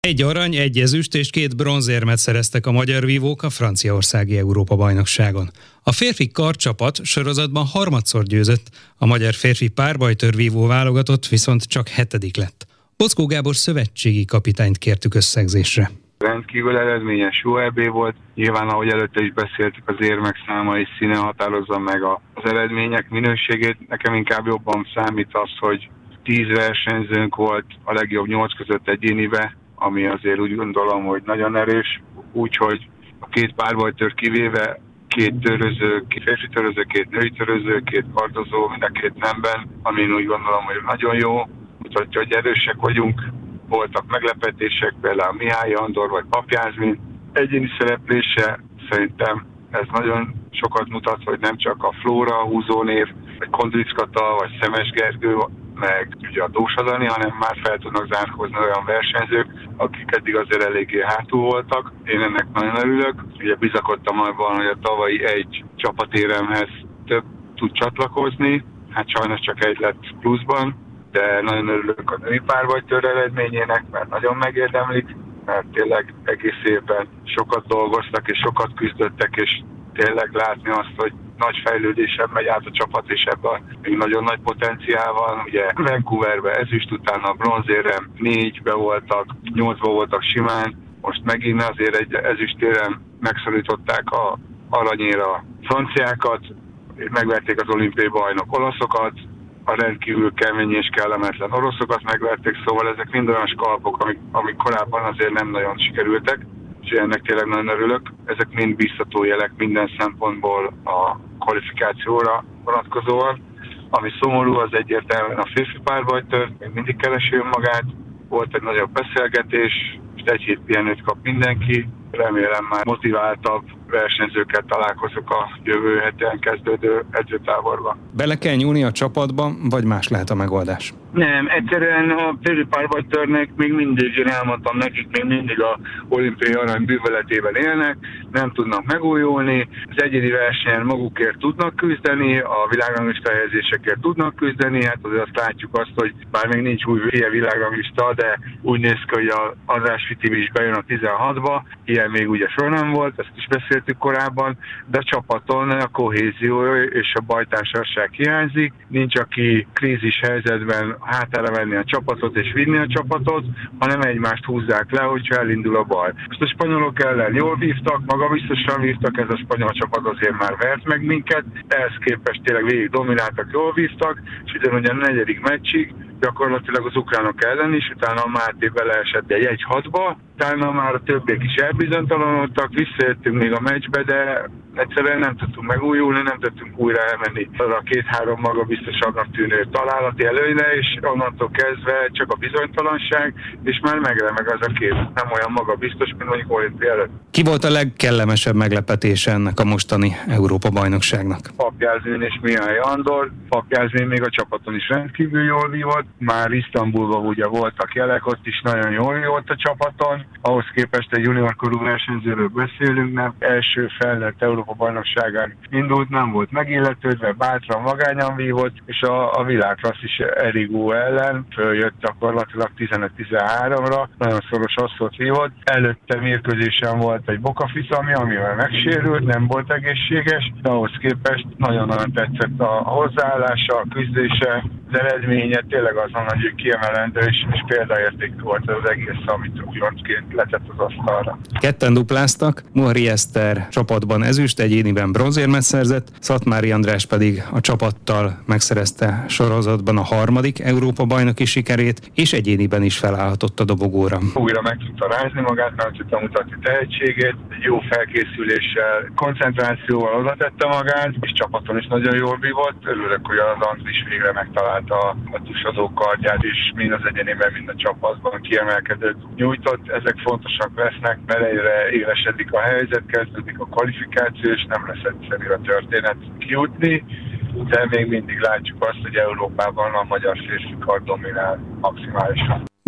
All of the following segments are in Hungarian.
Egy arany, egy ezüst és 2 bronzérmet szereztek a magyar vívók a franciaországi Európa-bajnokságon. A férfi karcsapat sorozatban harmadszor győzött, a magyar férfi párbajtőr-vívó válogatott viszont csak 7. lett. Bockó Gábor szövetségi kapitányt kértük összegzésre. Rendkívül eredményes jó EB volt. Nyilván, ahogy előtte is beszéltük, az érmek száma és színe határozza meg az eredmények minőségét. Nekem inkább jobban számít az, hogy 10 versenyzőnk volt, a legjobb 8 között egyénibe, ami azért úgy gondolom, hogy nagyon erős. Úgyhogy a 2 párbajtőr kivéve 2 töröző, férfi töröző, 2 női töröző, 2 kardozó, mind a 2 nemben, ami úgy gondolom, hogy nagyon jó. Mutatja, hogy erősek vagyunk. Voltak meglepetések, például Mihály Andor vagy Papjázmin. Egyéni szereplése szerintem ez nagyon sokat mutat, hogy nem csak a Flóra, a húzónév, vagy Kondric Kata, vagy Szemes Gergő, meg ugye a Dósa Dani, hanem már fel tudnak zárkózni olyan versenyzők, akik eddig azért eléggé hátul voltak. Én ennek nagyon örülök. Ugye bizakodtam abban, hogy a tavalyi egy csapatéremhez több tud csatlakozni. Hát sajnos csak 1 lett pluszban, de nagyon örülök a női párbajtőr eredményének, mert nagyon megérdemlik, mert tényleg egész évben sokat dolgoztak és sokat küzdöttek, és tényleg látni azt, hogy nagy fejlődésen megy át a csapat, és ebben még nagyon nagy potenciál van. Ugye Vancouverben ezüst, utána bronzérem 4-be voltak, 8-ba voltak simán, most megint azért egy ezüstérem megszorították a aranyéra a franciákat, megverték az olimpiai bajnok olaszokat, a rendkívül kemény és kellemetlen oroszokat megverték, szóval ezek mind olyan skalpok, amik korábban azért nem nagyon sikerültek, és ennek tényleg nagyon örülök. Ezek mind biztató jelek minden szempontból a kvalifikációra vonatkozóan. Ami szomorú, az egyértelműen a férfi párbajtőr, még mindig keresi önmagát, volt egy nagyobb beszélgetés, és 1 hét pihenőt kap mindenki. Remélem már motiváltabb versenyzőkkel találkozok a jövő héten kezdődő edzőtáborban. Bele kell nyúlni a csapatba, vagy más lehet a megoldás? Nem, egyszerűen a férfi párbajtőrnek még mindig, én elmondtam nekik, még mindig a olimpiai arany bűvöletében élnek, nem tudnak megújulni, az egyéni versenyen magukért tudnak küzdeni, a világranglista helyezésekért tudnak küzdeni, hát azért azt látjuk azt, hogy bár még nincs új ilyen világranglista, de úgy néz ki, hogy az András Fitimi is bejön a 16-ba, ilyen még ugye soha nem volt, ezt is beszéltük korábban, de a csapaton a kohézió és a bajtársaság hiányzik, nincs aki krízis helyzetben hátára venni a csapatot és vinni a csapatot, hanem egymást húzzák le, hogyha elindul a baj. Most a spanyolok ellen jól vívtak, magabiztosan vívtak, ez a spanyol csapat azért már vert meg minket, ehhez képest tényleg végig domináltak, jól vívtak, és ugyanúgy a 4. meccsig gyakorlatilag az ukránok ellen is, utána a Máté beleesett egy 1-6-ba, utána már a többiek is elbizonytalanodtak, visszajöttünk még a meccsbe, de egyszerűen nem tudtunk megújulni, nem tudtunk újra elmenni a 2-3 magabiztosabbnak tűnő találati előnyre, és onnantól kezdve csak a bizonytalanság, és már megremeg az a kép. Nem olyan magabiztos, mint mondjuk olimpia előtt. Ki volt a legkellemesebb meglepetése ennek a mostani Európa-bajnokságnak? Papjázmin és Mihály Andor. Papjázmin még a csapaton is rendkívül jól vívott. Már Isztambulban ugye voltak jelek, ott is nagyon jól vívott a csapaton. Ahhoz képest egy junior korú versenyzőről beszélünk, nem első felnőtt Európa-bajnokságán indult, nem volt megilletődve, bátran, magányan vívott, és a világklassz is Erigó ellen följött gyakorlatilag 15-13-ra, nagyon szoros hosszút vívott. Előtte mérkőzésen volt egy Bokafitami, amivel megsérült, nem volt egészséges, de ahhoz képest nagyon-nagyon tetszett a hozzáállása, a küzdése, az eredménye, tényleg azon, hogy kiemelendő és példaértékű volt az egész, amit újoncként letett az asztalra. Ketten dupláztak, Mohri Eszter csapatban ezüst, egyéniben bronzérmet szerzett, Szatmári András pedig a csapattal megszerezte sorozatban a 3. Európa-bajnoki sikerét, és egyéniben is felállhatott a dobogóra. Újra meg tudta rázni magát, meg tudta mutatni tehetségét, egy jó felkészüléssel, koncentrációval oda tette magát, és csapaton is nagyon jól vívott. Örülök, hogy az Andris végre megtalálta a tusadó kardját, és mind az egyéniben, mind a csapatban kiemelkedőt nyújtott. Ezek fontosak lesznek, mert egyre élesedik a helyzet, kezdődik a kvalifikáció, és nem lesz egyszerű a történet kijutni, de még mindig látjuk azt, hogy Európában a magyar férfi kard dominál maximálisan.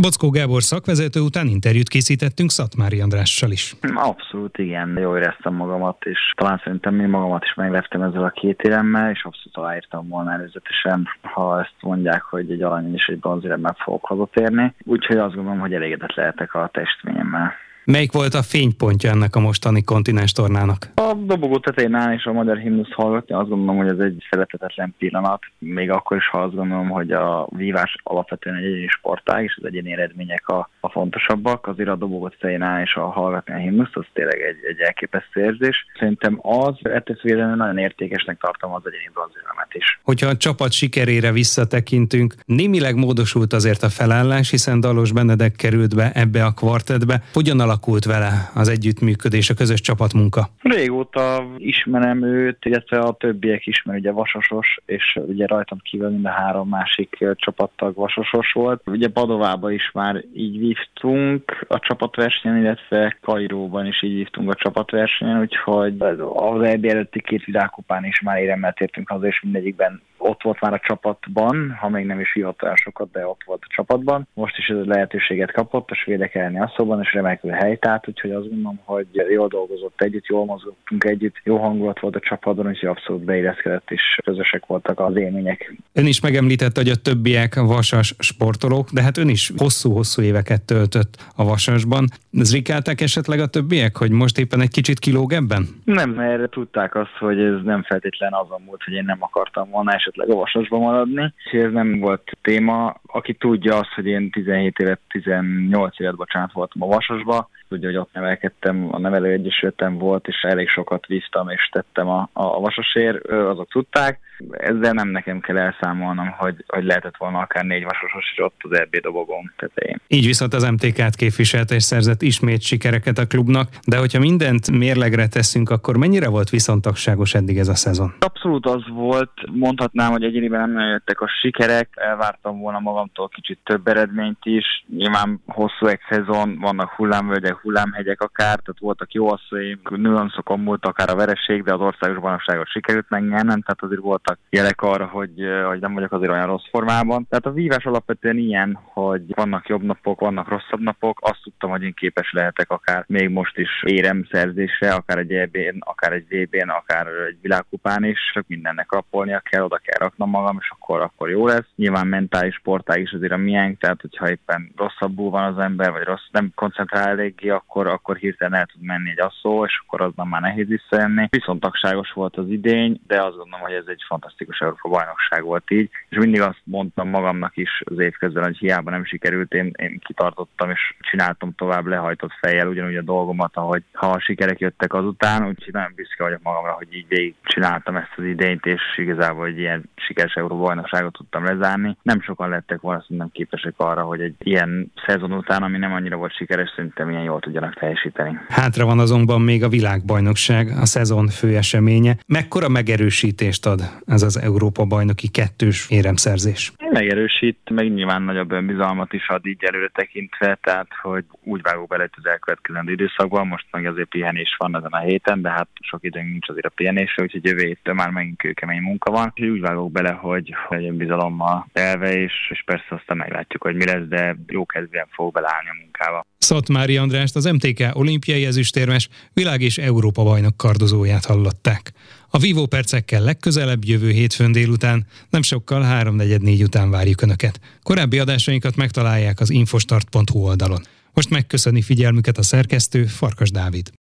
Bockó Gábor szakvezető után interjút készítettünk Szatmári Andrással is. Abszolút igen, jól éreztem magamat, és talán szerintem én magamat is megleptem ezzel a 2 éremmel, és abszolút aláírtam volna előzetesen, ha ezt mondják, hogy egy arany és egy bronzéremmel fogok hazatérni. Úgyhogy azt gondolom, hogy elégedett lehetek a testvényemmel. Melyik volt a fénypontja ennek a mostani kontinens tornának? A dobogó tetején állni és a magyar himnuszt hallgatni, azt gondolom, hogy ez egy szerethetetlen pillanat. Még akkor is, ha azt gondolom, hogy a vívás alapvetően egy egyéni sportág, és az egyéni eredmények a fontosabbak. Azért a dobogó tetején állni és hallgatni a himnuszt, az tényleg egy elképesztő érzés. Szerintem ettől függetlenül nagyon értékesnek tartom az egyéni bronzéremet is. Hogyha a csapat sikerére visszatekintünk, némileg módosult azért a felállás, hiszen Dalos Benedek került be ebbe a kvartettbe. Hogyan alakult vele az együttműködés, a közös csapatmunka? Régóta ismerem őt, illetve a többiek ismer, ugye vasasos, és ugye rajtam kívül mind a 3 másik csapattag vasasos volt. Ugye Padovába is már így vívtunk a csapatversenyen, illetve Kairóban is így vívtunk a csapatversenyen, úgyhogy az EB előtti 2 világkupán is már éremmel tértünk haza, és mindegyikben ott volt már a csapatban, ha még nem is vívott olyan sokat, de ott volt a csapatban. Most is ez lehetőséget kapott a svédek elleni asszóban, és remekül helytált, úgyhogy azt gondolom, hogy jól dolgozott együtt, jól mozogtunk együtt, jó hangulat volt a csapatban, úgyhogy abszolút beilleszkedett, és közösek voltak az élmények. Ön is megemlítette, hogy a többiek vasas sportolók, de hát ön is hosszú-hosszú éveket töltött a vasasban. Zrikálták esetleg a többiek, hogy most éppen egy kicsit kilóg ebben? Nem, erre tudták azt, hogy ez nem feltétlen azon múlt, hogy én nem akartam volna esetleg a vasasban maradni, és ez nem volt téma. Aki tudja azt, hogy én 17 évet, 18 évet voltam a vasasba, tudja, hogy ott nevelkedtem, a nevelőegyesületem volt, és elég sokat vívtam és tettem a vasasért, azok tudták. Ezzel nem nekem kell elszámolnom, hogy lehetett volna akár 4 vasasos is ott az EB dobogón tetején. Így viszont az MTK-t képviselte és szerzett ismét sikereket a klubnak, de hogyha mindent mérlegre teszünk, akkor mennyire volt viszontagságos eddig ez a szezon? Abszolút az volt, mondhatnám, hogy egyébként nem jöttek a sikerek, elvártam volna magamtól kicsit több eredményt is. Nyilván hosszú egy szezon, vannak hullámvölgyek, hullámhegyek akár, tehát voltak jó asszonyim, nüanszokon múlt akár a vereség, de az országos bajnokságot sikerült megnyernem, tehát azért voltak jelek arra, hogy nem vagyok azért olyan rossz formában. Tehát a vívás alapvetően ilyen, hogy vannak jobb napok, vannak rosszabb napok. Azt tudtam, hogy én képes lehetek akár még most is éremszerzésre, akár egy EB-n, akár egy VB-n, akár egy világkupán is. Csak mindennek rappolnia kell, oda kell raknom magam, és akkor jó lesz. Nyilván mentális sportág is azért a miénk, tehát hogyha éppen rosszabbul van az ember, vagy nem koncentrál eléggé, akkor hirtelen el tud menni egy asszó, és akkor azban már nehéz visszajönni. Viszontagságos volt az idény, de azt gondolom, hogy ez egy fantasztikus Európa-bajnokság volt így, és mindig azt mondtam magamnak is az év közben, hogy hiába nem sikerült, én kitartottam, és csináltam tovább lehajtott fejjel ugyanúgy a dolgomat, ahogy ha a sikerek jöttek azután, úgyhogy nagyon büszke vagyok magamra, hogy így végig csináltam ezt az idényt, és igazából egy ilyen sikeres Európa-bajnokságot tudtam lezárni. Nem sokan lettek volna szerintem képesek arra, hogy egy ilyen szezon után, ami nem annyira volt sikeres, szerintem ilyen jól tudjanak teljesíteni. Hátra van azonban még a világbajnokság, a szezon fő eseménye. Mekkora megerősítést ad ez az Európa-bajnoki 2-s éremszerzés? Megerősít, meg nyilván nagyobb önbizalmat is ad így előre tekintve, tehát hogy úgy vágok bele az elkövetkezendő időszakban, most meg azért pihenés van ezen a héten, de hát sok időnk nincs azért a pihenésre, úgyhogy jövő héttől már megint kőkemény munka van. Úgyhogy úgy vágok bele, hogy önbizalommal elve, és persze aztán meglátjuk, hogy mi lesz, de jó kedvűen fog beleállni a munkába. Szatmári Andrást, az MTK olimpiai ezüstérmes, világ- és Európa-bajnok kardozóját hallották. A vívópercekkel legközelebb jövő hétfőn délután, nem sokkal 3-4 után várjuk Önöket. Korábbi adásainkat megtalálják az infostart.hu oldalon. Most megköszöni figyelmüket a szerkesztő, Farkas Dávid.